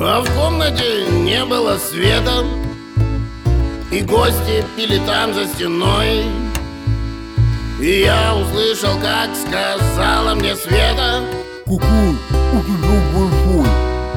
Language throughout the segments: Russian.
А в комнате не было света, и гости пили там за стеной. И я услышал, как сказала мне Света: какой утюжок большой.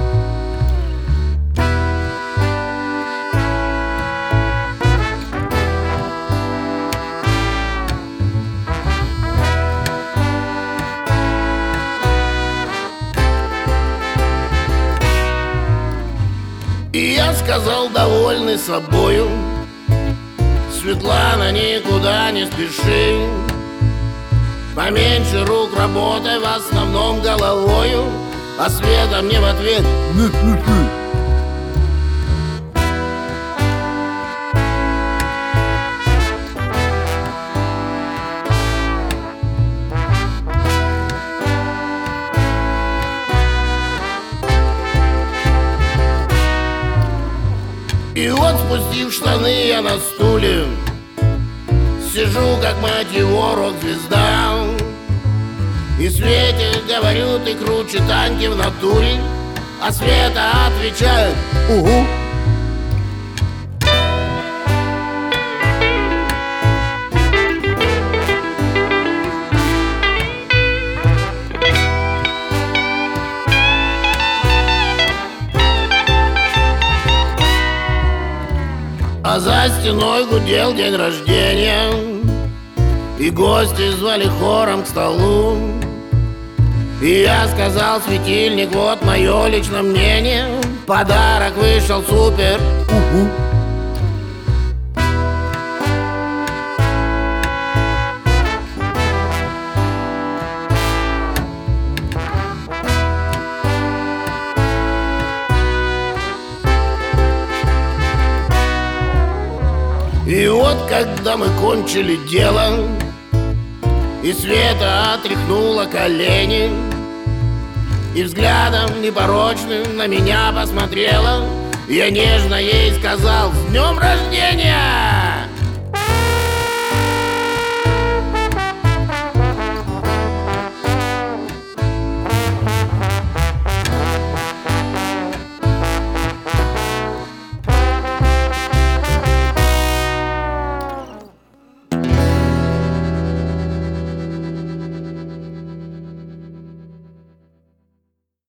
И я сказал, довольный собою: Светлана, никуда не спеши, поменьше рук работай, в основном головою. А Света мне в ответ: не спеши. И вот, спустив штаны, я на стуле сижу, как, мать его, рок-звезда. И Свете говорю: ты круче Таньки в натуре. А Света отвечает: Ого. А за стеной гудел день рождения, и гости звали хором к столу. И я сказал: светильник, вот мое личное мнение, подарок вышел супер. Угу. И вот, когда мы кончили дело, и Света отряхнула колени, и взглядом непорочным на меня посмотрела, я нежно ей сказал: с днем рождения!